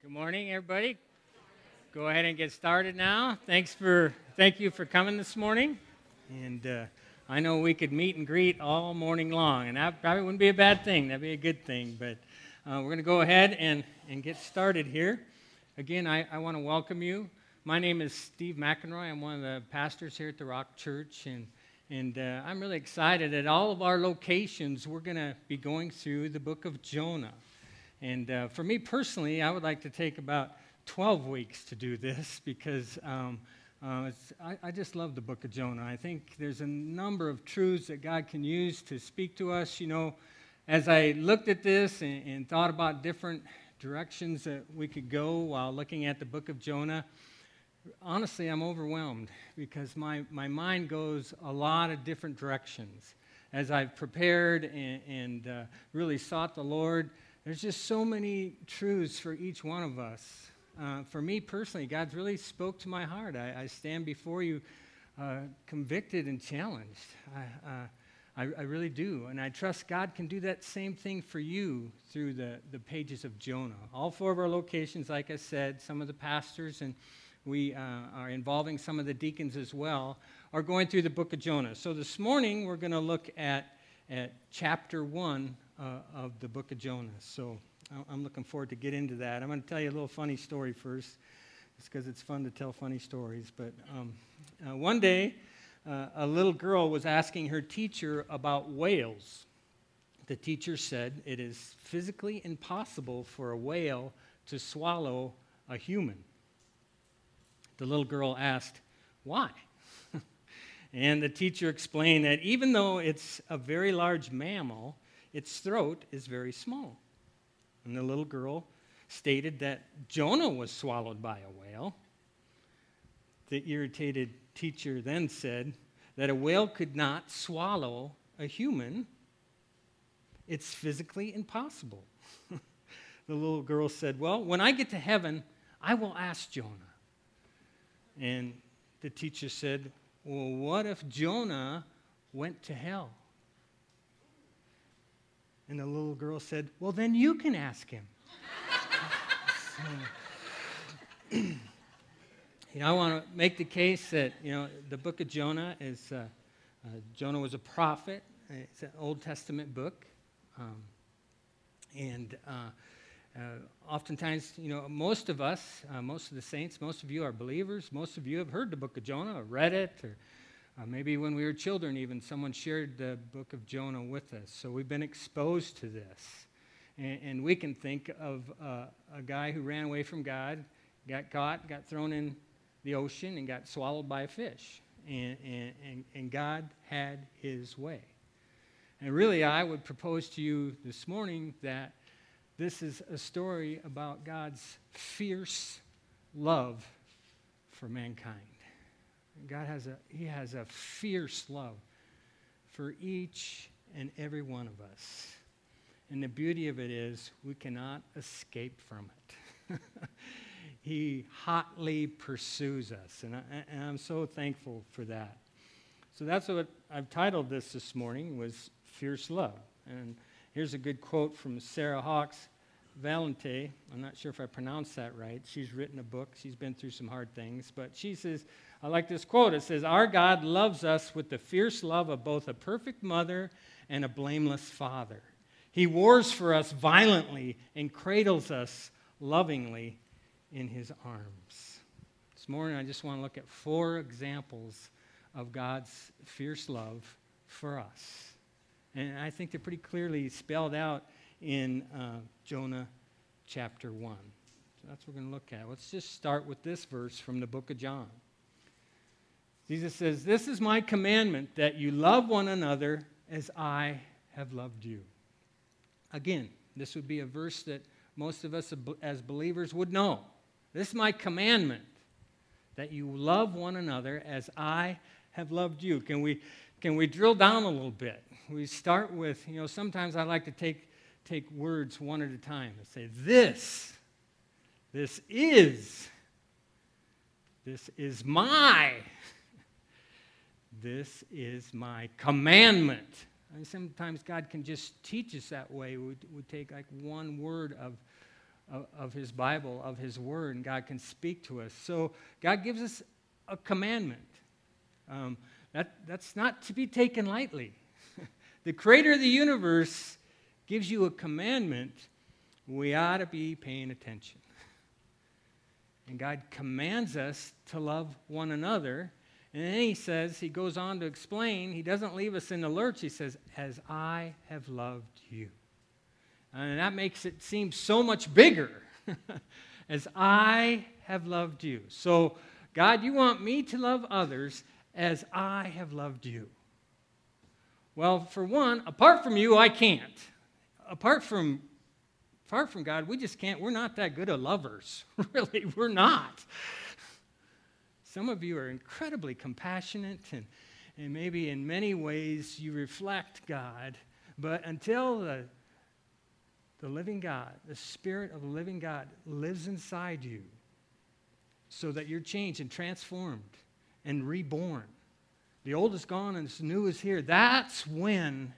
Good morning, everybody. Go ahead and get started now. Thank you for coming this morning. And I know we could meet and greet all morning long, and that probably wouldn't be a bad thing. That'd be a good thing. But we're going to go ahead and get started here. Again, I want to welcome you. My name is Steve McEnroy. I'm one of the pastors here at the Rock Church, and I'm really excited. At all of our locations, we're going to be going through the book of Jonah. And for me personally, I would like to take about 12 weeks to do this because I just love the book of Jonah. I think there's a number of truths that God can use to speak to us. You know, as I looked at this and thought about different directions that we could go while looking at the book of Jonah, honestly, I'm overwhelmed because my mind goes a lot of different directions. As I've prepared and really sought the Lord, there's just so many truths for each one of us. For me personally, God's really spoke to my heart. I stand before you convicted and challenged. I really do. And I trust God can do that same thing for you through the pages of Jonah. All four of our locations, like I said, some of the pastors, and we are involving some of the deacons as well, are going through the book of Jonah. So this morning, we're going to look at chapter 1 of the book of Jonah. So I'm looking forward to get into that. I'm going to tell you a little funny story first, just because it's fun to tell funny stories. But one day, a little girl was asking her teacher about whales. The teacher said, "It is physically impossible for a whale to swallow a human." The little girl asked, "Why?" And the teacher explained that even though it's a very large mammal, its throat is very small. And the little girl stated that Jonah was swallowed by a whale. The irritated teacher then said that a whale could not swallow a human. It's physically impossible. The little girl said, "Well, when I get to heaven, I will ask Jonah." And the teacher said, "Well, what if Jonah went to hell?" And the little girl said, "Well, then you can ask him." I want to make the case that, the book of Jonah is, Jonah was a prophet. It's an Old Testament book. Oftentimes, most of us, most of the saints, most of you are believers. Most of you have heard the book of Jonah or read it, or maybe when we were children even, someone shared the book of Jonah with us. So we've been exposed to this. And we can think of a guy who ran away from God, got caught, got thrown in the ocean, and got swallowed by a fish. And God had his way. And really, I would propose to you this morning that this is a story about God's fierce love for mankind. God has a fierce love for each and every one of us. And the beauty of it is we cannot escape from it. He hotly pursues us, and I'm so thankful for that. So that's what I've titled this morning, was Fierce Love. And here's a good quote from Sarah Hawkes Valente. I'm not sure if I pronounced that right. She's written a book. She's been through some hard things. But she says, I like this quote. It says, "Our God loves us with the fierce love of both a perfect mother and a blameless father. He wars for us violently and cradles us lovingly in his arms." This morning, I just want to look at 4 examples of God's fierce love for us. And I think they're pretty clearly spelled out in Jonah chapter 1. So that's what we're going to look at. Let's just start with this verse from the book of John. Jesus says, "This is my commandment, that you love one another as I have loved you." Again, this would be a verse that most of us as believers would know. This is my commandment, that you love one another as I have loved you. Can we drill down a little bit? We start with, sometimes I like to take words one at a time and say, this is my commandment. And sometimes God can just teach us that way. We take like one word of His Bible, of His Word, and God can speak to us. So God gives us a commandment. That's not to be taken lightly. The Creator of the universe gives you a commandment. We ought to be paying attention. And God commands us to love one another. And then He goes on to explain, He doesn't leave us in the lurch. He says, as I have loved you. And that makes it seem so much bigger. As I have loved you. So, God, you want me to love others as I have loved you. Well, for one, apart from you, I can't. Apart from God, we just can't. We're not that good of lovers. Really, we're not. Some of you are incredibly compassionate, and maybe in many ways you reflect God. But until the living God, the Spirit of the living God lives inside you so that you're changed and transformed and reborn, the old is gone and the new is here, that's when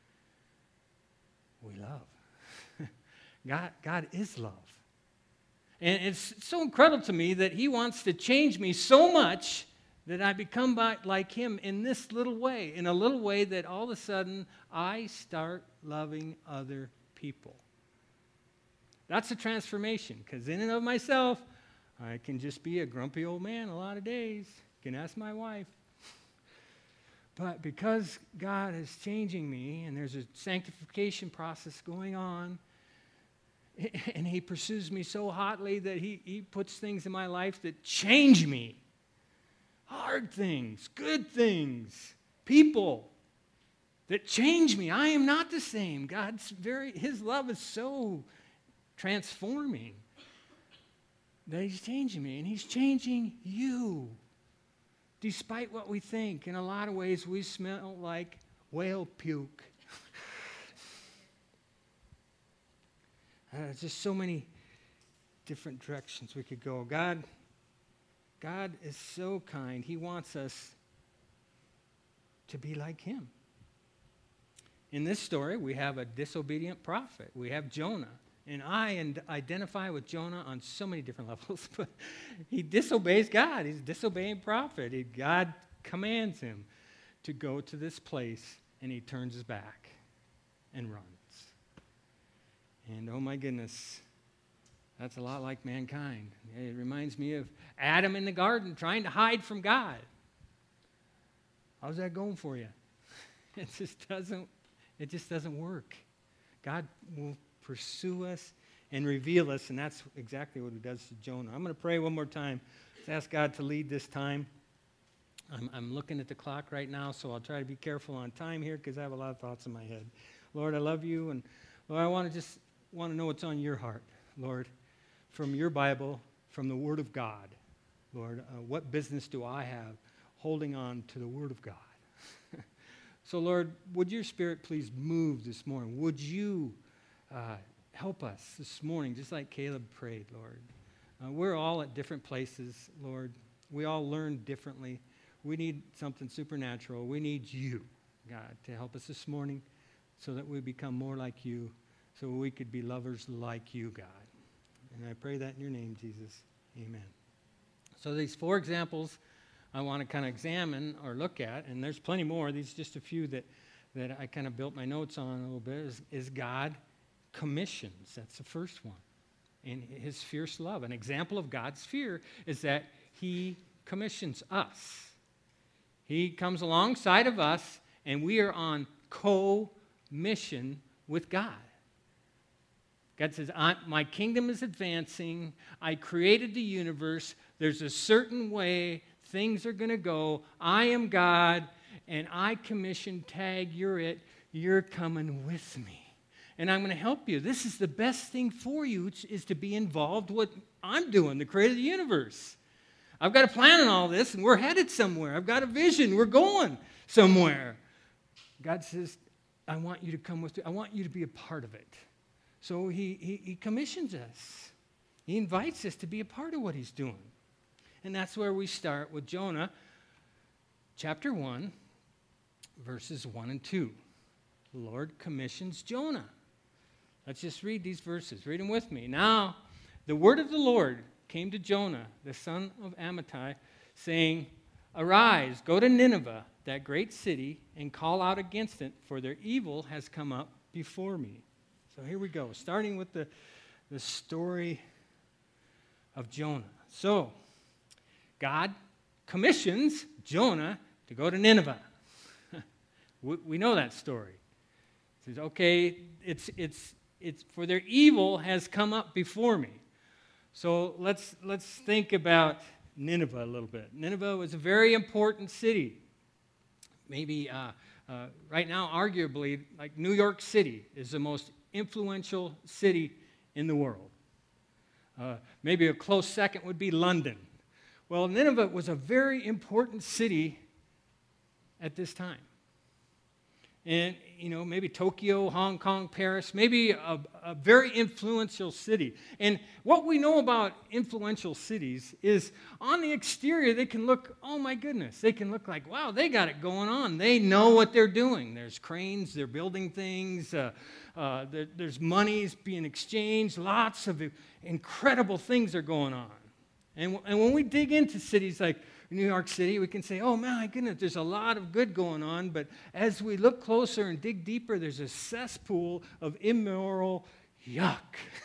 we love. God is love. And it's so incredible to me that He wants to change me so much that I become like Him in this little way, in a little way that all of a sudden I start loving other people. That's a transformation, because in and of myself, I can just be a grumpy old man a lot of days. You can ask my wife. But because God is changing me, and there's a sanctification process going on, and He pursues me so hotly that he puts things in my life that change me. Hard things, good things, people that change me. I am not the same. His love is so transforming that He's changing me, and He's changing you. Despite what we think, in a lot of ways we smell like whale puke. Just so many different directions we could go. God is so kind. He wants us to be like Him. In this story, we have a disobedient prophet. We have Jonah. And I identify with Jonah on so many different levels. But he disobeys God. He's a disobeying prophet. God commands him to go to this place, and he turns his back and runs. And oh my goodness, that's a lot like mankind. It reminds me of Adam in the garden trying to hide from God. How's that going for you? It just doesn't work. God will pursue us and reveal us, and that's exactly what He does to Jonah. I'm going to pray one more time. Let's ask God to lead this time. I'm looking at the clock right now, so I'll try to be careful on time here because I have a lot of thoughts in my head. Lord, I love you, and Lord, I want to know what's on your heart, Lord, from your Bible, from the Word of God. Lord, what business do I have holding on to the Word of God? So, Lord, would your Spirit please move this morning? Would you help us this morning, just like Caleb prayed, Lord? We're all at different places, Lord. We all learn differently. We need something supernatural. We need you, God, to help us this morning so that we become more like you, so we could be lovers like you, God. And I pray that in your name, Jesus. Amen. So these 4 examples I want to kind of examine or look at, and there's plenty more. These are just a few that I kind of built my notes on a little bit, is God commissions. That's the first one. And His fierce love. An example of God's fear is that He commissions us. He comes alongside of us, and we are on co-mission with God. God says, my kingdom is advancing. I created the universe. There's a certain way things are going to go. I am God, and I commission, tag, you're it. You're coming with me. And I'm going to help you. This is the best thing for you, is to be involved with what I'm doing, the creator of the universe. I've got a plan on all this, and we're headed somewhere. I've got a vision. We're going somewhere. God says, I want you to come with me. I want you to be a part of it. So he commissions us. He invites us to be a part of what He's doing. And that's where we start with Jonah, chapter 1, verses 1 and 2. The Lord commissions Jonah. Let's just read these verses. Read them with me. Now, the word of the Lord came to Jonah, the son of Amittai, saying, "Arise, go to Nineveh, that great city, and call out against it, for their evil has come up before me." So here we go, starting with the story of Jonah. So, God commissions Jonah to go to Nineveh. We know that story. He says, okay, it's for their evil has come up before me. So let's think about Nineveh a little bit. Nineveh was a very important city. Maybe right now, arguably, like New York City is the most influential city in the world. Maybe a close second would be London. Well, Nineveh was a very important city at this time. And, maybe Tokyo, Hong Kong, Paris, maybe a very influential city. And what we know about influential cities is on the exterior, they can look, oh my goodness, they can look like, wow, they got it going on. They know what they're doing. There's cranes, they're building things, there's monies being exchanged, lots of incredible things are going on. And when we dig into cities like New York City, we can say, oh my goodness, there's a lot of good going on, but as we look closer and dig deeper, there's a cesspool of immoral yuck.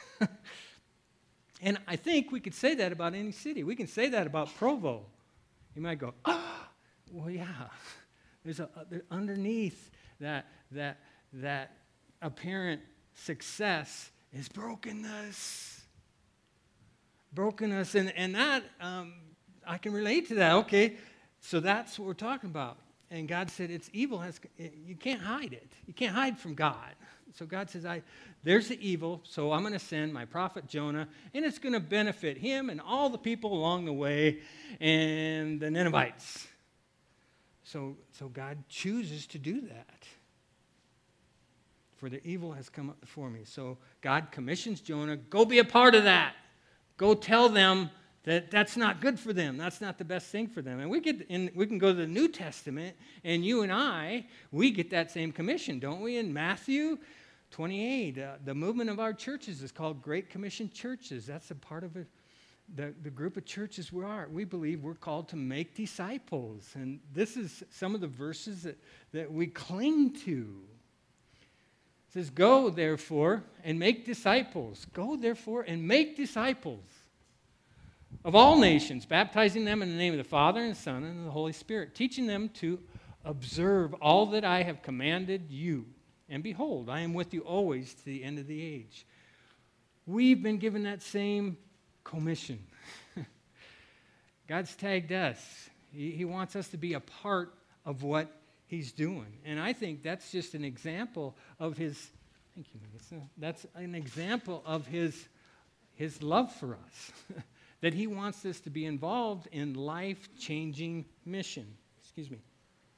And I think we could say that about any city. We can say that about Provo. You might go, well, yeah. There's underneath that apparent success is brokenness. Brokenness, and that... I can relate to that. Okay, so that's what we're talking about. And God said it's evil. You can't hide it. You can't hide from God. So God says, there's the evil, so I'm going to send my prophet Jonah, and it's going to benefit him and all the people along the way and the Ninevites. So God chooses to do that. For the evil has come up before me. So God commissions Jonah, go be a part of that. Go tell them that's not good for them. That's not the best thing for them. And we can go to the New Testament, and you and we get that same commission, don't we? In Matthew 28, the movement of our churches is called Great Commission Churches. That's a part of it. The group of churches we believe we're called to make disciples. And this is some of the verses that we cling to. It says, go, therefore, and make disciples. Go, therefore, and make disciples of all nations, baptizing them in the name of the Father and the Son and the Holy Spirit, teaching them to observe all that I have commanded you. And behold, I am with you always to the end of the age. We've been given that same commission. God's tagged us. He wants us to be a part of what he's doing. And I think that's just an example of his, thank you, Melissa. That's an example of his love for us. That he wants us to be involved in life-changing mission. Excuse me.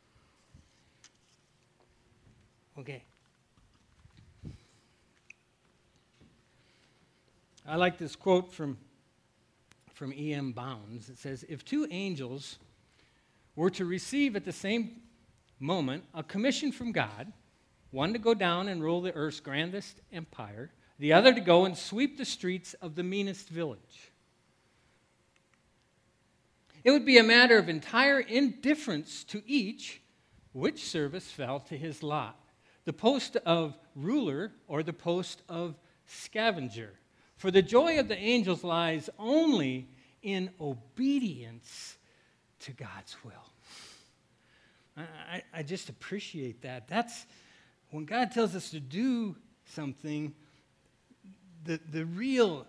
Okay. I like this quote from E.M. Bounds. It says, if two angels were to receive at the same moment a commission from God, one to go down and rule the earth's grandest empire, the other to go and sweep the streets of the meanest village, it would be a matter of entire indifference to each which service fell to his lot, the post of ruler or the post of scavenger. For the joy of the angels lies only in obedience to God's will. I just appreciate that. That's when God tells us to do something, the real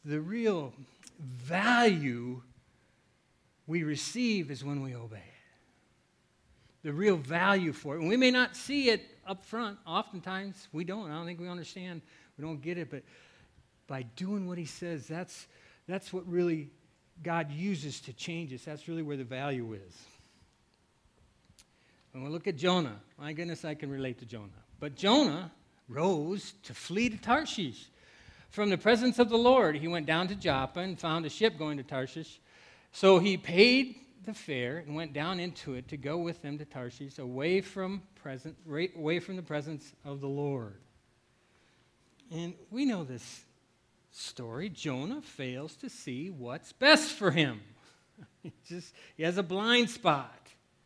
value we receive is when we obey it. The real value for it. And we may not see it up front. Oftentimes, we don't. I don't think we understand. We don't get it. But by doing what he says, that's what really God uses to change us. That's really where the value is. When we look at Jonah, my goodness, I can relate to Jonah. But Jonah rose to flee to Tarshish. From the presence of the Lord, he went down to Joppa and found a ship going to Tarshish. So he paid the fare and went down into it to go with them to Tarshish, away from the presence of the Lord. And we know this story, Jonah fails to see what's best for him. He has a blind spot.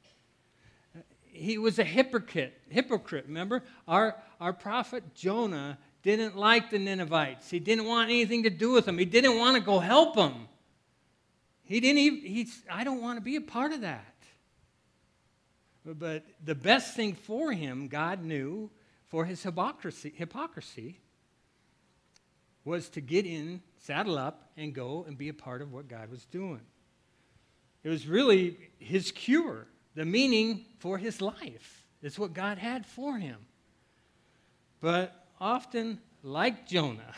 He was a hypocrite. Remember? Our prophet Jonah didn't like the Ninevites. He didn't want anything to do with them. He didn't want to go help them. I don't want to be a part of that. But the best thing for him, God knew, for his hypocrisy was to get in, saddle up, and go and be a part of what God was doing. It was really his cure, the meaning for his life. It's what God had for him. But often, like Jonah,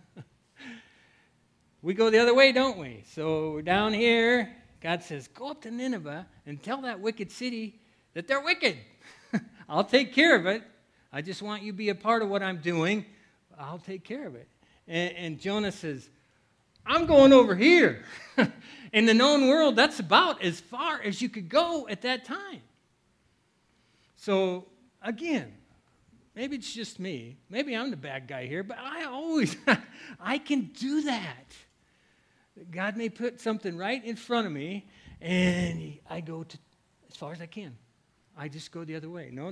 we go the other way, don't we? So we're down here. God says, go up to Nineveh and tell that wicked city that they're wicked. I'll take care of it. I just want you to be a part of what I'm doing. I'll take care of it. And Jonah says, I'm going over here. In the known world, that's about as far as you could go at that time. So, again, maybe it's just me. Maybe I'm the bad guy here, but I can do that. God may put something right in front of me, and I go to as far as I can. I just go the other way. No.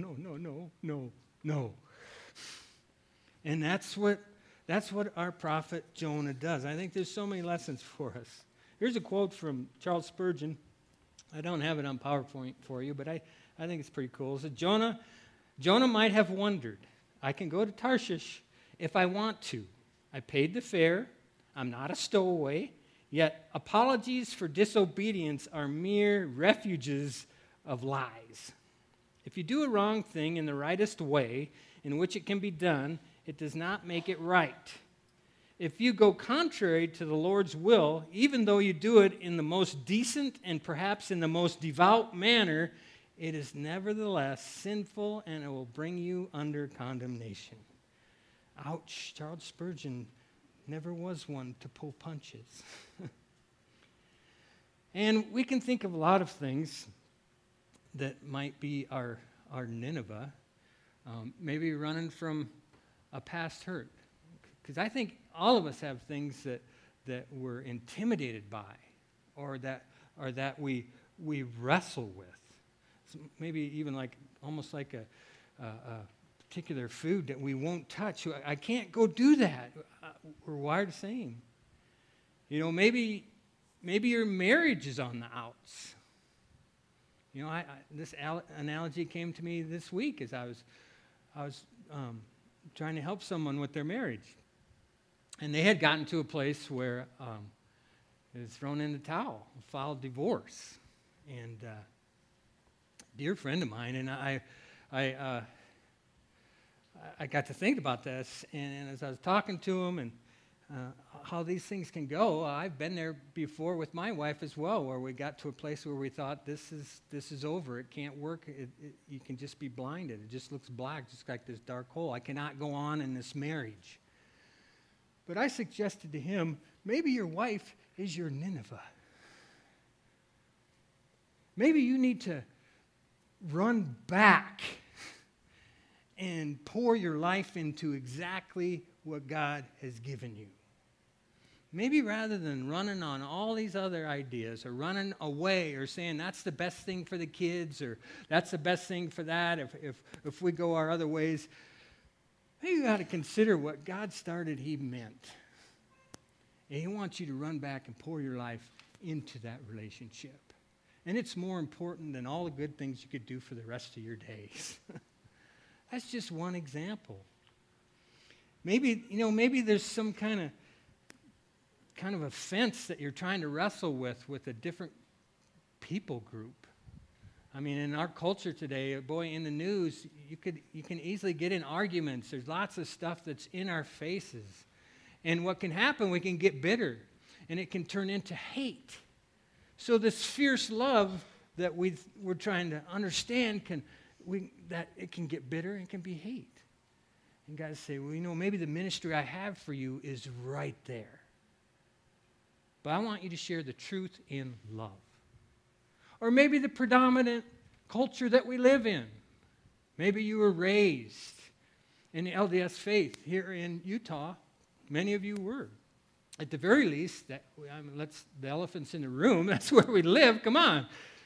And that's what our prophet Jonah does. I think there's so many lessons for us. Here's a quote from Charles Spurgeon. I don't have it on PowerPoint for you, but I think it's pretty cool. It said, Jonah might have wondered, I can go to Tarshish if I want to. I paid the fare. I'm not a stowaway. Yet apologies for disobedience are mere refuges of lies. If you do a wrong thing in the rightest way in which it can be done, it does not make it right. If you go contrary to the Lord's will, even though you do it in the most decent and perhaps in the most devout manner, it is nevertheless sinful and it will bring you under condemnation. Ouch, Charles Spurgeon never was one to pull punches. And we can think of a lot of things that might be our Nineveh, maybe running from a past hurt. Because I think all of us have things that we're intimidated by or that we wrestle with. So maybe even almost like a particular food that we won't touch. I can't go do that. We're wired the same. Maybe your marriage is on the outs. This analogy came to me this week as I was trying to help someone with their marriage. And they had gotten to a place where it was thrown in the towel, filed divorce. And a dear friend of mine, and I got to think about this, and as I was talking to him and how these things can go, I've been there before with my wife as well, where we got to a place where we thought this is over, it can't work, you can just be blinded, it just looks black, just like this dark hole. I cannot go on in this marriage. But I suggested to him, maybe your wife is your Nineveh. Maybe you need to run back and pour your life into exactly what God has given you. Maybe rather than running on all these other ideas or running away or saying that's the best thing for the kids or that's the best thing for that if we go our other ways, maybe you got to consider what God started, He meant. And He wants you to run back and pour your life into that relationship. And it's more important than all the good things you could do for the rest of your days. That's just one example. Maybe there's some kind of offense that you're trying to wrestle with a different people group. I mean, in our culture today, boy, in the news, you can easily get in arguments. There's lots of stuff that's in our faces. And what can happen, we can get bitter, and it can turn into hate. So this fierce love that we're trying to understand that it can get bitter and can be hate. And guys say, well, maybe the ministry I have for you is right there. But I want you to share the truth in love. Or maybe the predominant culture that we live in. Maybe you were raised in the LDS faith here in Utah. Many of you were. At the very least, let's the elephant's in the room. That's where we live. Come on.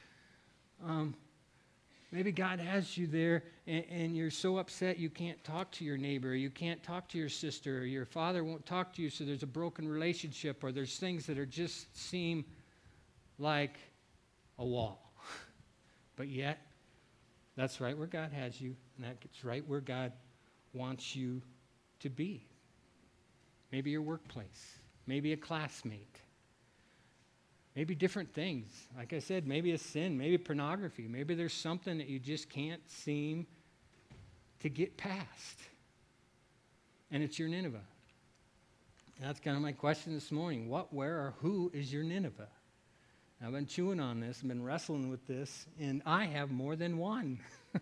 Maybe God has you there, and you're so upset you can't talk to your neighbor, you can't talk to your sister, or your father won't talk to you, so there's a broken relationship, or there's things that just seem like a wall. But yet, that's right where God has you, and that's right where God wants you to be. Maybe your workplace, maybe a classmate. Maybe different things. Like I said, maybe a sin, maybe pornography. Maybe there's something that you just can't seem to get past. And it's your Nineveh. That's kind of my question this morning. What, where, or who is your Nineveh? I've been chewing on this, I've been wrestling with this, and I have more than one.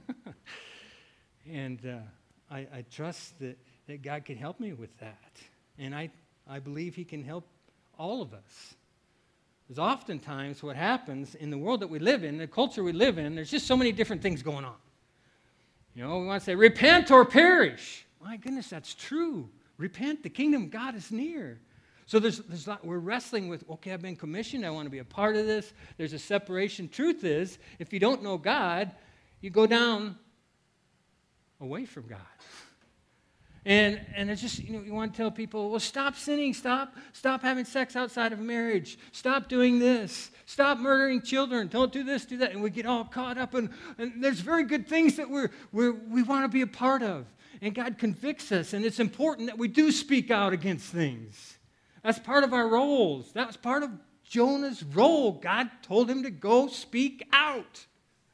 And I trust that God can help me with that. And I believe he can help all of us. Because oftentimes what happens in the world that we live in, the culture we live in, there's just so many different things going on. You know, we want to say, repent or perish. My goodness, that's true. Repent, the kingdom of God is near. So we're wrestling with, okay, I've been commissioned, I want to be a part of this. There's a separation. Truth is, if you don't know God, you go down away from God. And it's just, you want to tell people, well, stop sinning, stop having sex outside of marriage, stop doing this, stop murdering children, don't do this, do that. And we get all caught up, and there's very good things that we want to be a part of. And God convicts us, and it's important that we do speak out against things. That's part of our roles. That was part of Jonah's role. God told him to go speak out.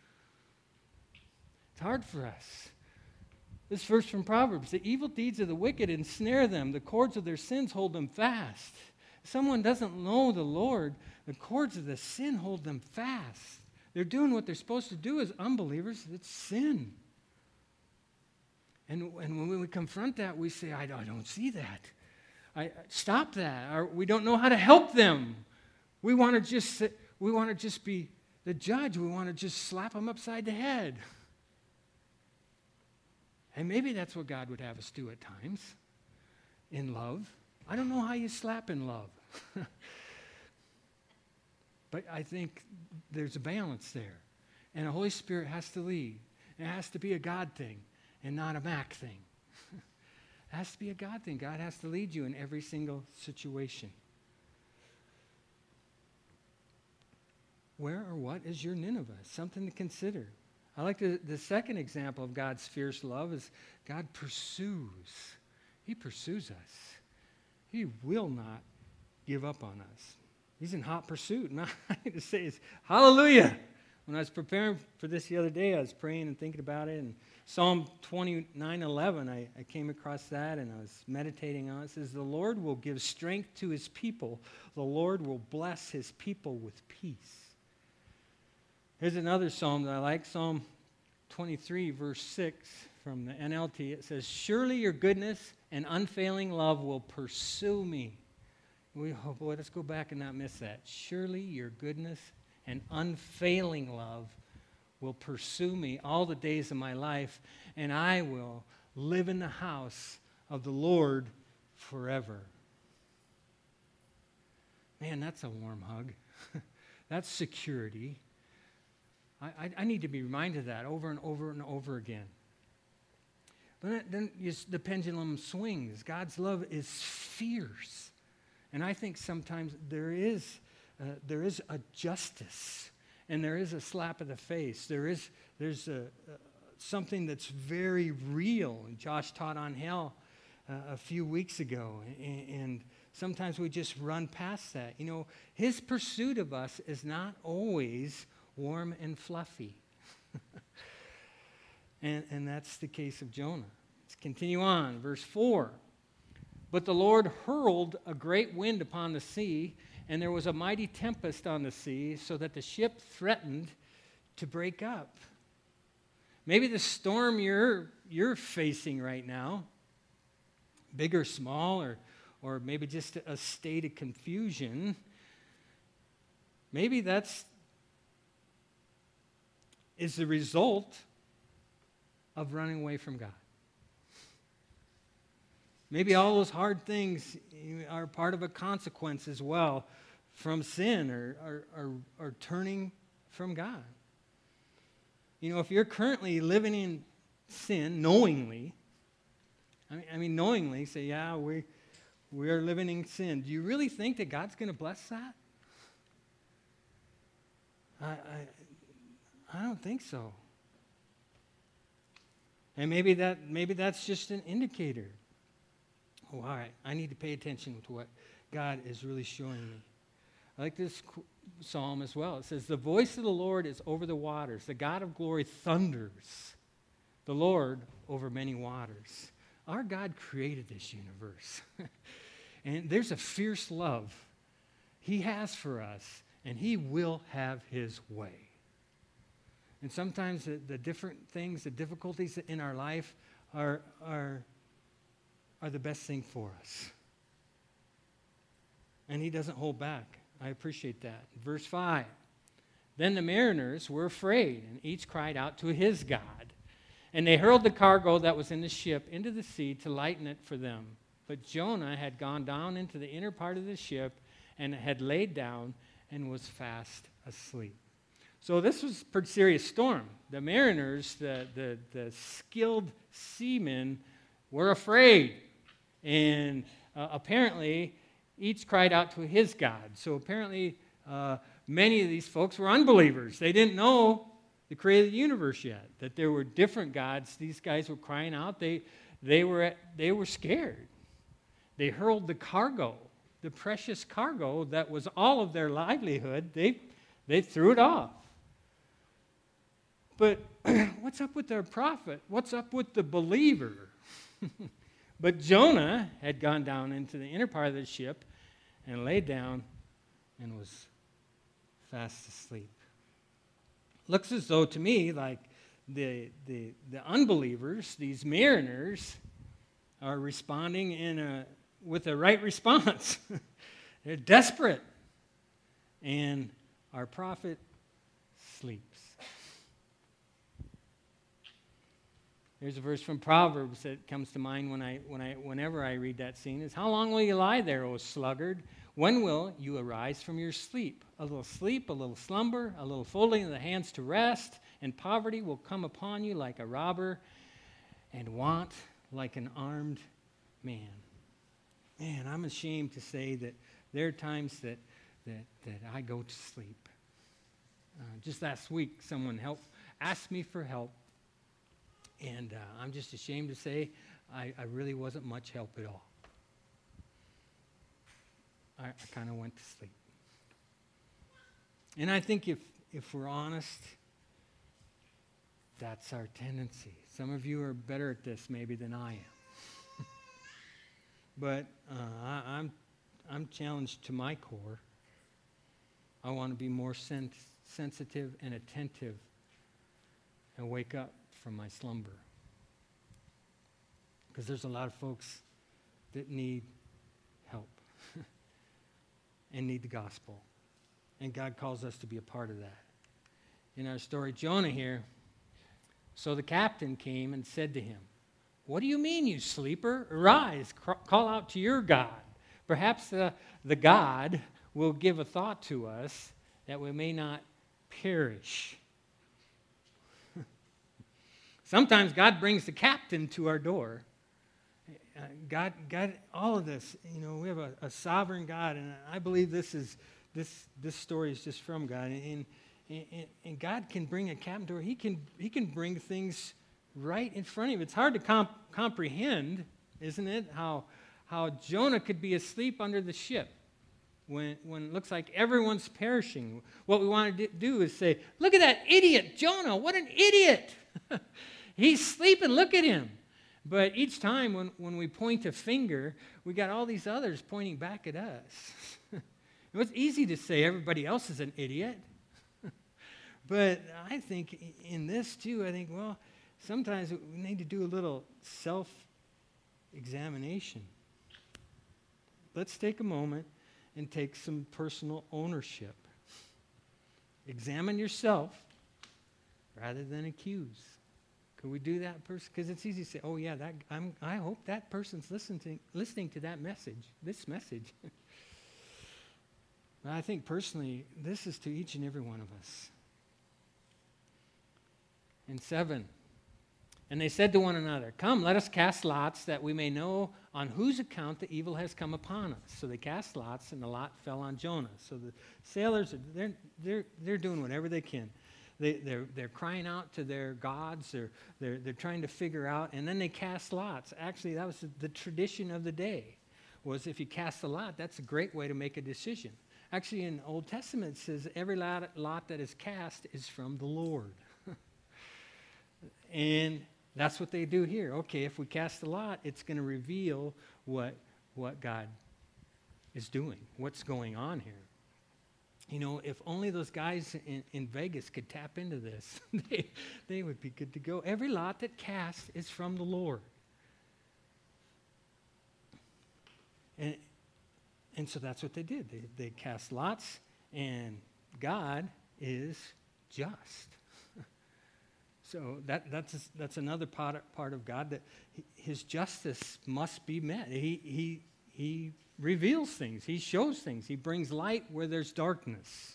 It's hard for us. This verse from Proverbs, the evil deeds of the wicked ensnare them. The cords of their sins hold them fast. If someone doesn't know the Lord, the cords of the sin hold them fast. They're doing what they're supposed to do as unbelievers. It's sin. And when we confront that, we say, I don't see that. Stop that. Or we don't know how to help them. We want to just be the judge. We want to just slap them upside the head. And maybe that's what God would have us do at times, in love. I don't know how you slap in love. But I think there's a balance there. And the Holy Spirit has to lead. It has to be a God thing and not a Mac thing. It has to be a God thing. God has to lead you in every single situation. Where or what is your Nineveh? Something to consider. I like the second example of God's fierce love is God pursues. He pursues us. He will not give up on us. He's in hot pursuit. And I need to say is hallelujah. When I was preparing for this the other day, I was praying and thinking about it. And Psalm 29:11, I came across that and I was meditating on it. It says, the Lord will give strength to his people. The Lord will bless his people with peace. Here's another psalm that I like, Psalm 23, verse 6 from the NLT. It says, surely your goodness and unfailing love will pursue me. Oh boy, let's go back and not miss that. Surely your goodness and unfailing love will pursue me all the days of my life, and I will live in the house of the Lord forever. Man, that's a warm hug. That's security. I need to be reminded of that over and over and over again. But then the pendulum swings. God's love is fierce. And I think sometimes there is a justice, and there is a slap of the face. There's something that's very real. And Josh taught on hell a few weeks ago, and sometimes we just run past that. You know, his pursuit of us is not always warm and fluffy. and that's the case of Jonah. Let's continue on. Verse 4. But the Lord hurled a great wind upon the sea, and there was a mighty tempest on the sea, so that the ship threatened to break up. Maybe the storm you're facing right now, big or small, or maybe just a state of confusion, maybe is the result of running away from God. Maybe all those hard things are part of a consequence as well from sin or turning from God. You know, if you're currently living in sin knowingly, knowingly say, yeah, we are living in sin. Do you really think that God's going to bless that? I don't think so. And maybe that's just an indicator. Oh, all right, I need to pay attention to what God is really showing me. I like this psalm as well. It says, the voice of the Lord is over the waters. The God of glory thunders. The Lord over many waters. Our God created this universe. And there's a fierce love He has for us, and He will have His way. And sometimes the different things, the difficulties in our life are the best thing for us. And He doesn't hold back. I appreciate that. Verse 5. Then the mariners were afraid, and each cried out to his God. And they hurled the cargo that was in the ship into the sea to lighten it for them. But Jonah had gone down into the inner part of the ship and had laid down and was fast asleep. So this was a pretty serious storm. The mariners, the skilled seamen, were afraid. And apparently, each cried out to his God. So apparently, many of these folks were unbelievers. They didn't know the creator of the universe yet, that there were different gods. These guys were crying out. They were scared. They hurled the cargo, the precious cargo that was all of their livelihood. They threw it off. But what's up with their prophet? What's up with the believer? But Jonah had gone down into the inner part of the ship and laid down and was fast asleep. Looks as though to me like the unbelievers, these mariners, are responding with a right response. They're desperate. And our prophet sleeps. There's a verse from Proverbs that comes to mind whenever I read that scene. Is how long will you lie there, O sluggard? When will you arise from your sleep? A little sleep, a little slumber, a little folding of the hands to rest, and poverty will come upon you like a robber, and want like an armed man. Man, I'm ashamed to say that there are times that I go to sleep. Just last week, someone asked me for help. And I'm just ashamed to say I really wasn't much help at all. I kind of went to sleep. And I think if we're honest, that's our tendency. Some of you are better at this maybe than I am. But I'm challenged to my core. I want to be more sensitive and attentive and wake up from my slumber. Because there's a lot of folks that need help and need the gospel. And God calls us to be a part of that. In our story, Jonah here, so the captain came and said to him, "What do you mean, you sleeper? Arise, call out to your God. Perhaps the God will give a thought to us that we may not perish." Sometimes God brings the captain to our door. God, all of this, we have a sovereign God, and I believe this story is just from God. And God can bring a captain to door. He can bring things right in front of you. It's hard to comprehend, isn't it? How Jonah could be asleep under the ship when it looks like everyone's perishing. What we want to do is say, "Look at that idiot, Jonah! What an idiot!" He's sleeping, look at him. But each time when we point a finger, we got all these others pointing back at us. It was easy to say everybody else is an idiot. But I think in this too, sometimes we need to do a little self-examination. Let's take a moment and take some personal ownership. Examine yourself rather than accuse. Could we do that person? Because it's easy to say, oh, yeah, I hope that person's listening to that message, this message. But I think personally, this is to each and every one of us. And 7, and they said to one another, come, let us cast lots that we may know on whose account the evil has come upon us. So they cast lots, and the lot fell on Jonah. So the sailors, they're doing whatever they can. They're crying out to their gods. They're trying to figure out, and then they cast lots. Actually, that was the tradition of the day, was if you cast a lot, that's a great way to make a decision. Actually, in the Old Testament, it says every lot that is cast is from the Lord. And that's what they do here. Okay, if we cast a lot, it's going to reveal what God is doing, what's going on here. You know, if only those guys in Vegas could tap into this, they would be good to go. Every lot that casts is from the Lord. And so that's what they did. They cast lots, and God is just. So that's another part of God, that his justice must be met. He reveals things. He shows things. He brings light where there's darkness.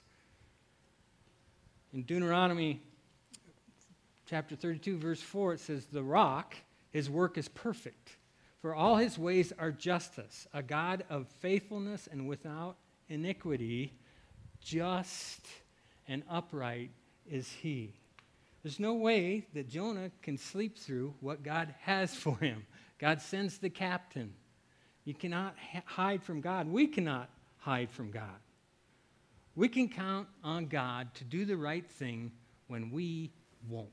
In Deuteronomy chapter 32, verse 4, it says, the rock, his work is perfect, for all his ways are justice, a God of faithfulness and without iniquity, just and upright is he. There's no way that Jonah can sleep through what God has for him. God sends the captain. You cannot hide from God. We cannot hide from God. We can count on God to do the right thing when we won't.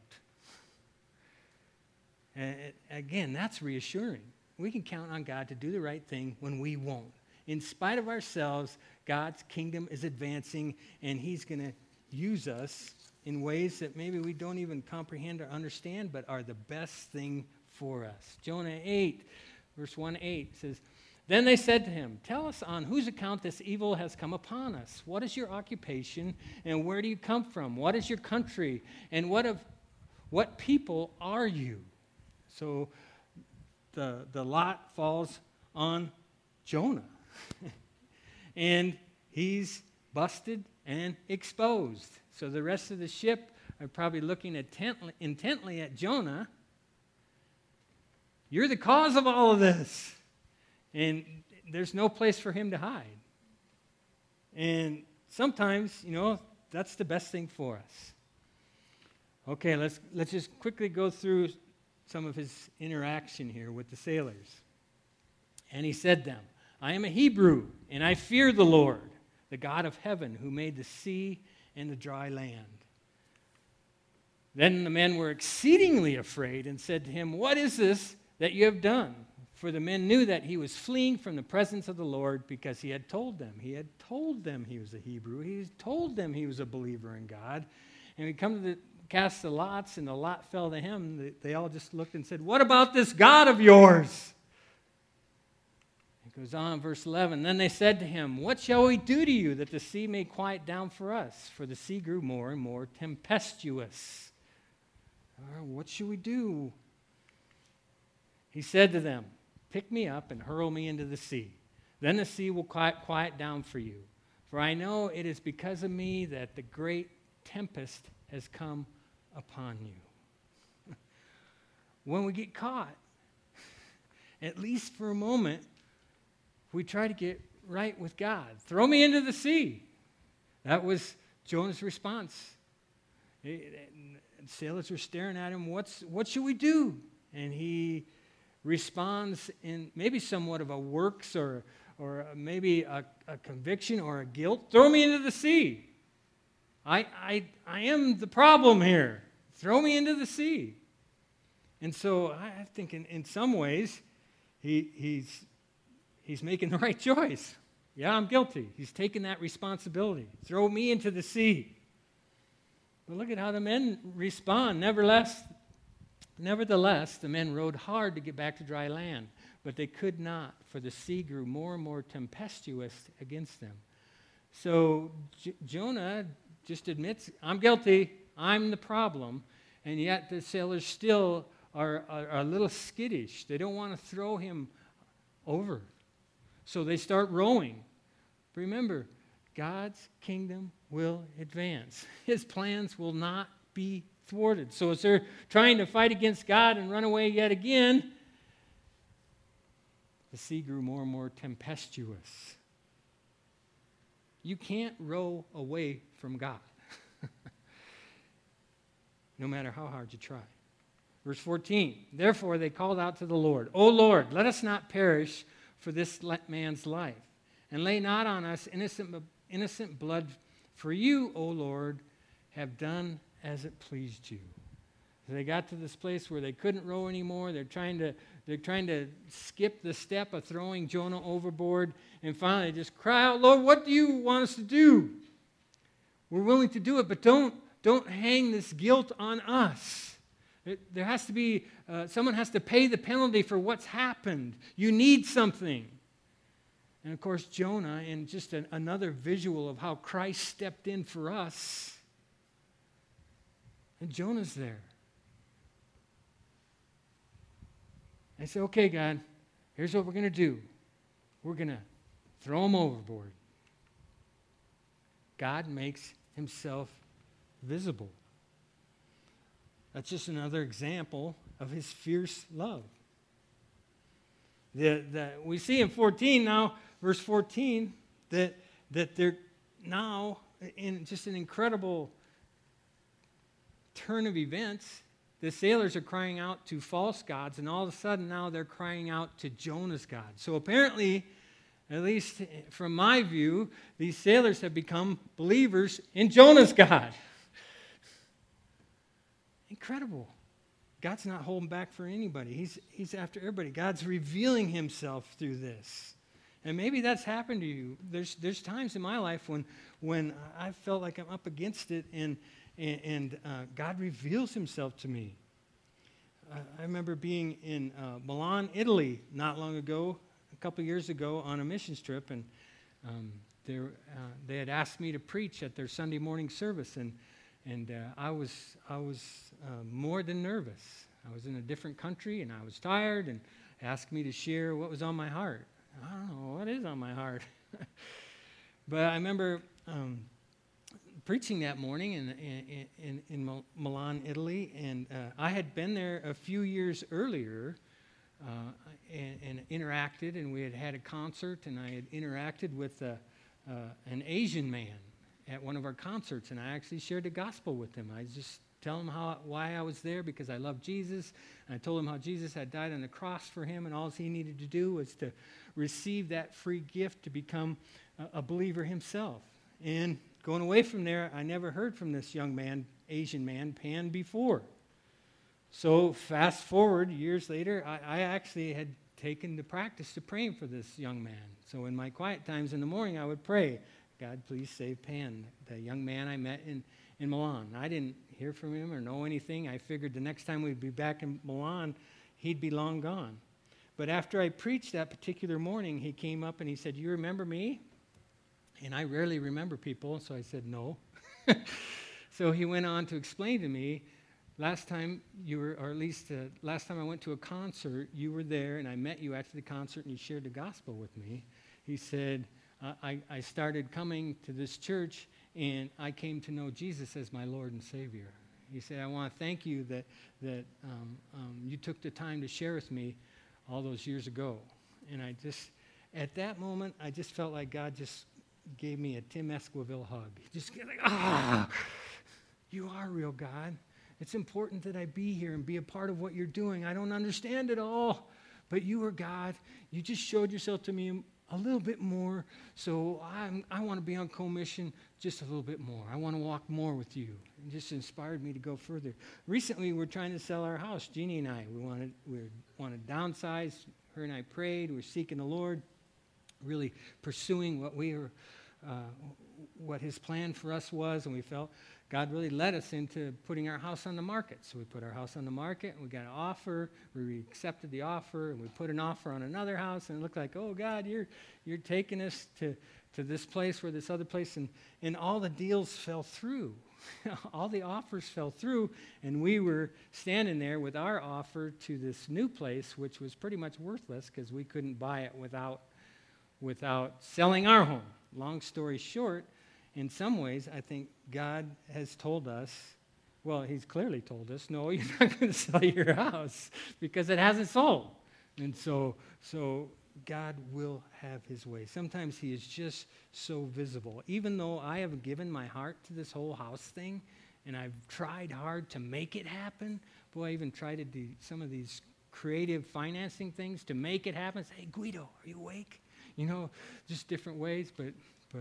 And again, that's reassuring. We can count on God to do the right thing when we won't. In spite of ourselves, God's kingdom is advancing, and he's going to use us in ways that maybe we don't even comprehend or understand, but are the best thing for us. Jonah 8, verse 1-8 says, then they said to him, tell us on whose account this evil has come upon us. What is your occupation, and where do you come from? What is your country, and what people are you? So the lot falls on Jonah. And he's busted and exposed. So the rest of the ship are probably looking intently at Jonah. You're the cause of all of this. And there's no place for him to hide. And sometimes, that's the best thing for us. Okay, let's just quickly go through some of his interaction here with the sailors. And he said to them, I am a Hebrew, and I fear the Lord, the God of heaven, who made the sea and the dry land. Then the men were exceedingly afraid and said to him, what is this that you have done? For the men knew that he was fleeing from the presence of the Lord, because he had told them. He had told them he was a Hebrew. He had told them he was a believer in God. And we come to cast the lots, and the lot fell to him. They all just looked and said, what about this God of yours? It goes on, verse 11. Then they said to him, what shall we do to you that the sea may quiet down for us? For the sea grew more and more tempestuous. What should we do? He said to them, pick me up and hurl me into the sea. Then the sea will quiet down for you. For I know it is because of me that the great tempest has come upon you. When we get caught, at least for a moment, we try to get right with God. Throw me into the sea. That was Jonah's response. Sailors were staring at him. What should we do? And he responds in maybe somewhat of a works or maybe a conviction or a guilt. Throw me into the sea. I am the problem here. Throw me into the sea. And so I think in some ways he's making the right choice. Yeah, I'm guilty. He's taking that responsibility. Throw me into the sea. But look at how the men respond. Nevertheless, the men rowed hard to get back to dry land, but they could not, for the sea grew more and more tempestuous against them. So Jonah just admits, I'm guilty, I'm the problem, And yet the sailors still are a little skittish. They don't want to throw him over. So they start rowing. Remember, God's kingdom will advance. His plans will not be thwarted. So as they're trying to fight against God and run away yet again, the sea grew more and more tempestuous. You can't row away from God, no matter how hard you try. Verse 14, therefore they called out to the Lord, O Lord, let us not perish for this man's life, and lay not on us innocent blood, for you, O Lord, have done as it pleased you. So they got to this place where they couldn't row anymore. They're trying to skip the step of throwing Jonah overboard, and finally they just cry out, Lord, what do you want us to do? We're willing to do it, but don't hang this guilt on us. There has to be, someone has to pay the penalty for what's happened. You need something. And of course, Jonah, and just another visual of how Christ stepped in for us. And Jonah's there. I said, okay, God, here's what we're going to do. We're going to throw him overboard. God makes himself visible. That's just another example of his fierce love. We see in 14 now, verse 14, that they're now in just an incredible turn of events. The sailors are crying out to false gods, and all of a sudden now they're crying out to Jonah's God. So apparently, at least from my view, these sailors have become believers in Jonah's God. Incredible. God's not holding back for anybody. He's after everybody. God's revealing himself through this. And maybe that's happened to you. There's times in my life when I felt like I'm up against it, and God reveals himself to me. I remember being in Milan, Italy, not long ago, a couple years ago, on a missions trip, and they had asked me to preach at their Sunday morning service, and I was more than nervous. I was in a different country, and I was tired, and asked me to share what was on my heart. I don't know what is on my heart. But I remember preaching that morning in Milan, Italy, and I had been there a few years earlier and interacted, and we had a concert, and I had interacted with an Asian man at one of our concerts, and I actually shared the gospel with him. I just tell him why I was there, because I love Jesus, and I told him how Jesus had died on the cross for him, and all he needed to do was to receive that free gift to become a believer himself. And going away from there, I never heard from this young man, Asian man, Pan, before. So fast forward years later, I actually had taken the practice to praying for this young man. So in my quiet times in the morning, I would pray, God, please save Pan, the young man I met in Milan. I didn't hear from him or know anything. I figured the next time we'd be back in Milan, he'd be long gone. But after I preached that particular morning, he came up and he said, you remember me? And I rarely remember people, so I said, no. So he went on to explain to me, last time last time I went to a concert, you were there, and I met you after the concert, and you shared the gospel with me. He said, I started coming to this church, and I came to know Jesus as my Lord and Savior. He said, I want to thank you that you took the time to share with me all those years ago. And at that moment, I just felt like God just gave me a Tim Esquivel hug. Just like, you are real, God. It's important that I be here and be a part of what you're doing. I don't understand it all, but you are God. You just showed yourself to me a little bit more, so I want to be on commission just a little bit more. I want to walk more with you. It just inspired me to go further. Recently, we're trying to sell our house, Jeannie and I. We wanted to downsize. Her and I prayed. We're seeking the Lord, really pursuing what his plan for us was, and we felt God really led us into putting our house on the market. So we put our house on the market, and we got an offer. We accepted the offer, and we put an offer on another house, and it looked like, oh, God, you're taking us to this place or this other place, and all the deals fell through. all the offers fell through, and we were standing there with our offer to this new place, which was pretty much worthless because we couldn't buy it without selling our home. Long story short, in some ways, I think God has told us, well, he's clearly told us, no, you're not going to sell your house because it hasn't sold. And so God will have his way. Sometimes he is just so visible. Even though I have given my heart to this whole house thing, and I've tried hard to make it happen, boy, I even tried to do some of these creative financing things to make it happen. Say, hey, Guido, are you awake? You know, just different ways, but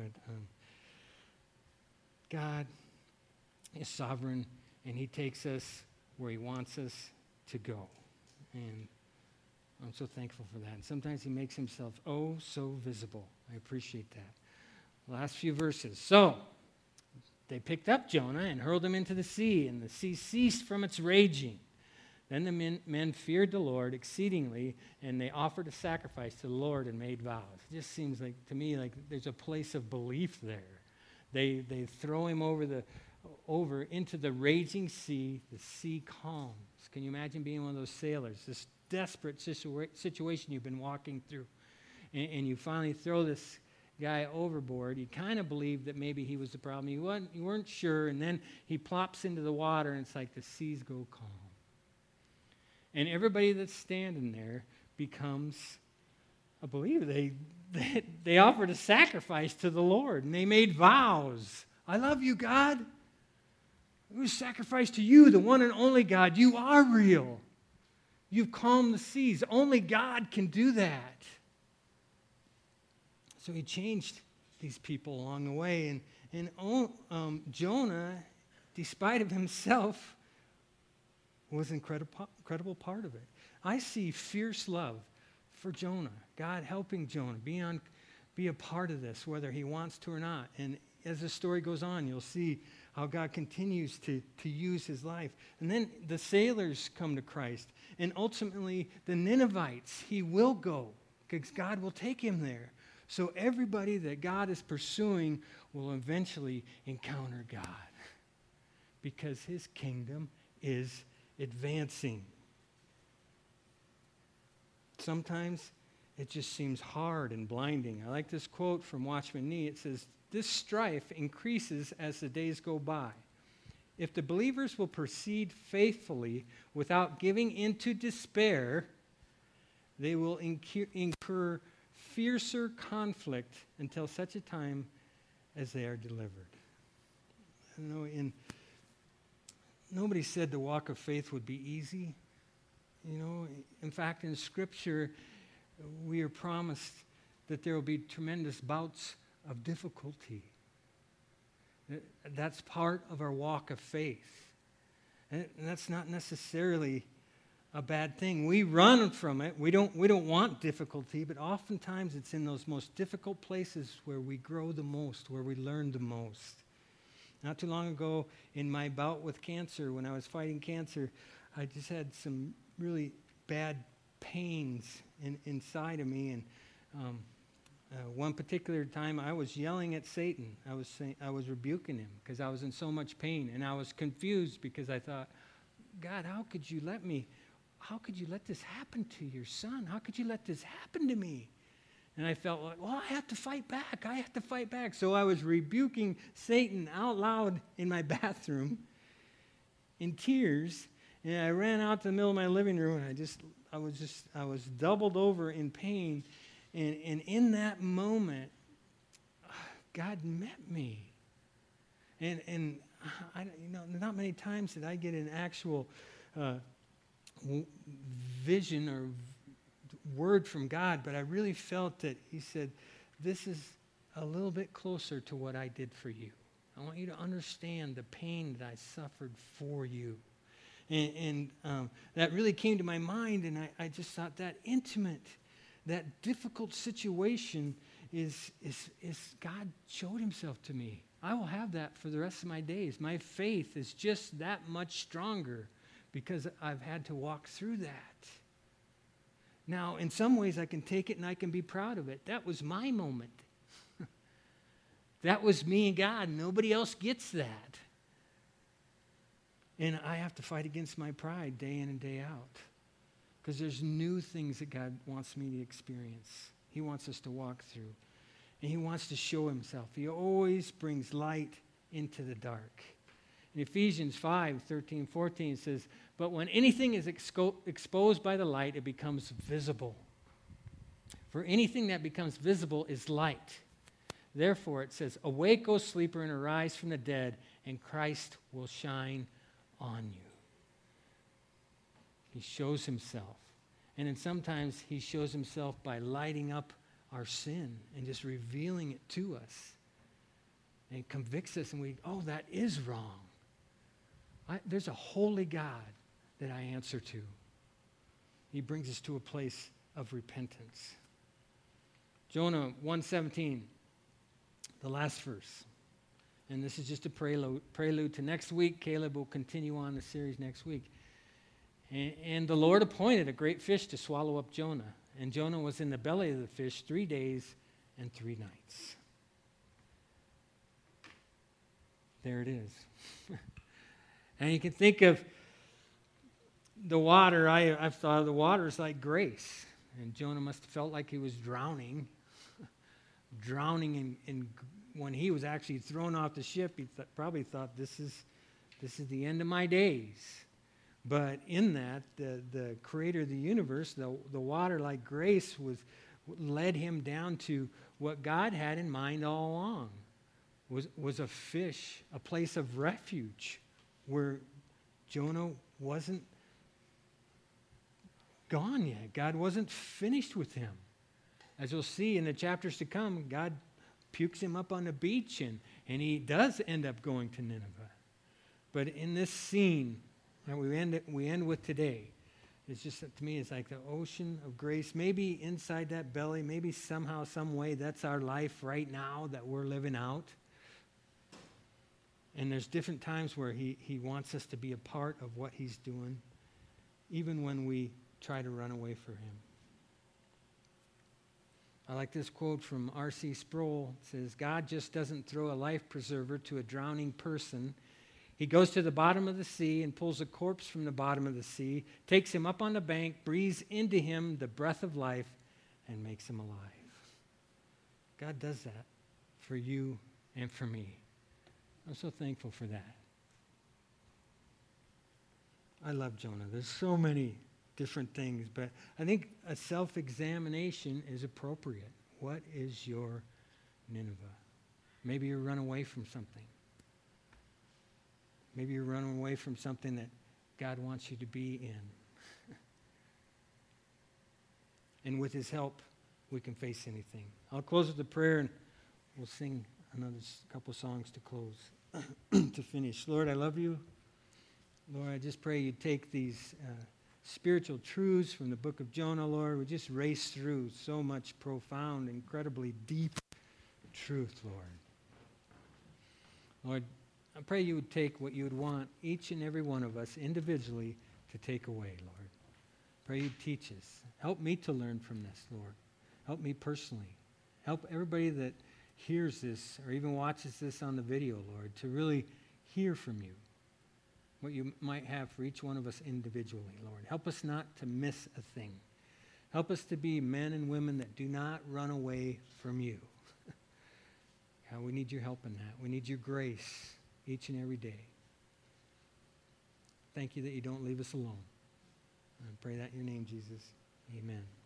God is sovereign, and he takes us where he wants us to go. And I'm so thankful for that. And sometimes he makes himself oh so visible. I appreciate that. Last few verses. So, they picked up Jonah and hurled him into the sea, and the sea ceased from its raging. Then the men feared the Lord exceedingly, and they offered a sacrifice to the Lord and made vows. It just seems like, to me, like there's a place of belief there. They throw him over into the raging sea. The sea calms. Can you imagine being one of those sailors? This desperate situation you've been walking through, and you finally throw this guy overboard. You kind of believed that maybe he was the problem. You weren't sure, and then he plops into the water, and it's like the seas go calm. And everybody that's standing there becomes a believer. They offered a sacrifice to the Lord, and they made vows. I love you, God. It was sacrificed to you, the one and only God. You are real. You've calmed the seas. Only God can do that. So he changed these people along the way. And Jonah, despite of himself, was an incredible part of it. I see fierce love for Jonah. God helping Jonah be a part of this, whether he wants to or not. And as the story goes on, you'll see how God continues to use his life. And then the sailors come to Christ. And ultimately, the Ninevites, he will go because God will take him there. So everybody that God is pursuing will eventually encounter God because his kingdom is advancing. Sometimes it just seems hard and blinding. I like this quote from Watchman Nee. It says, "This strife increases as the days go by. If the believers will proceed faithfully without giving into despair, they will incur fiercer conflict until such a time as they are delivered." You know, nobody said the walk of faith would be easy. You know, in fact, in Scripture, we are promised that there will be tremendous bouts of difficulty. That's part of our walk of faith. And that's not necessarily a bad thing. We run from it. We don't want difficulty, but oftentimes it's in those most difficult places where we grow the most, where we learn the most. Not too long ago, in my bout with cancer, when I was fighting cancer, I just had some really bad pains inside of me. And one particular time, I was yelling at Satan. I was rebuking him because I was in so much pain, and I was confused because I thought, God, how could you let this happen to your son? How could you let this happen to me? And I felt like, well, I have to fight back. So I was rebuking Satan out loud in my bathroom in tears, and I ran out to the middle of my living room, and I was doubled over in pain. And in that moment, God met me. And not many times did I get an actual vision or word from God, but I really felt that he said, this is a little bit closer to what I did for you. I want you to understand the pain that I suffered for you. And that really came to my mind, and I just thought that intimate, that difficult situation is God showed himself to me. I will have that for the rest of my days. My faith is just that much stronger because I've had to walk through that. Now, in some ways, I can take it and I can be proud of it. That was my moment. That was me and God. Nobody else gets that. And I have to fight against my pride day in and day out. Because there's new things that God wants me to experience. He wants us to walk through. And he wants to show himself. He always brings light into the dark. In Ephesians 5:13-14 says, but when anything is exposed by the light, it becomes visible. For anything that becomes visible is light. Therefore, it says, awake, O sleeper, and arise from the dead, and Christ will shine on you. He shows himself. And then sometimes he shows himself by lighting up our sin and just revealing it to us. And he convicts us and that is wrong. There's a holy God that I answer to. He brings us to a place of repentance. Jonah 1:17, the last verse. And this is just a prelude to next week. Caleb will continue on the series next week. And the Lord appointed a great fish to swallow up Jonah. And Jonah was in the belly of the fish 3 days and 3 nights. There it is. And you can think of the water. I've thought of the water as like grace. And Jonah must have felt like he was drowning. Drowning in when he was actually thrown off the ship, he probably thought, this is the end of my days. But in that, the creator of the universe, the water like grace led him down to what God had in mind all along, was a fish, a place of refuge where Jonah wasn't gone yet. God wasn't finished with him. As you'll see in the chapters to come, God pukes him up on the beach, and he does end up going to Nineveh. But in this scene that we end with today, it's just, to me, it's like the ocean of grace. Maybe inside that belly, maybe somehow, some way, that's our life right now that we're living out. And there's different times where he wants us to be a part of what he's doing, even when we try to run away from him. I like this quote from R.C. Sproul. It says, God just doesn't throw a life preserver to a drowning person. He goes to the bottom of the sea and pulls a corpse from the bottom of the sea, takes him up on the bank, breathes into him the breath of life, and makes him alive. God does that for you and for me. I'm so thankful for that. I love Jonah. There's so many different things, but I think a self-examination is appropriate. What is your Nineveh? Maybe you run away from something. Maybe you're running away from something that God wants you to be in. And with his help, we can face anything. I'll close with a prayer, and we'll sing another couple songs to close, to finish. Lord, I love you. Lord, I just pray you take these spiritual truths from the book of Jonah, Lord. We just race through so much profound, incredibly deep truth, Lord. Lord, I pray you would take what you would want each and every one of us individually to take away, Lord. Pray you teach us. Help me to learn from this, Lord. Help me personally. Help everybody that hears this or even watches this on the video, Lord, to really hear from you, what you might have for each one of us individually, Lord. Help us not to miss a thing. Help us to be men and women that do not run away from you. God, we need your help in that. We need your grace each and every day. Thank you that you don't leave us alone. I pray that in your name, Jesus. Amen.